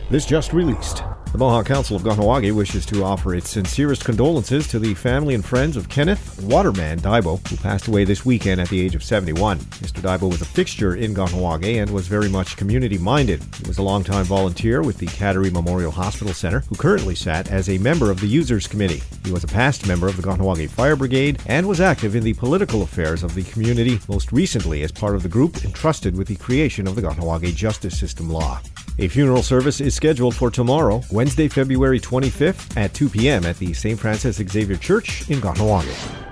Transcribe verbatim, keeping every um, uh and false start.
This just released. The Mohawk Council of Kahnawake wishes to offer its sincerest condolences to the family and friends of Kenneth Waterman Daibo, who passed away this weekend at the age of seventy-one. Mister Daibo was a fixture in Kahnawake and was very much community-minded. He was a longtime volunteer with the Kateri Memorial Hospital Center, who currently sat as a member of the Users Committee. He was a past member of the Kahnawake Fire Brigade and was active in the political affairs of the community, most recently as part of the group entrusted with the creation of the Kahnawake Justice System Law. A funeral service is scheduled for tomorrow, Wednesday, February twenty-fifth at two p.m. at the Saint Francis Xavier Church in Kahnawake.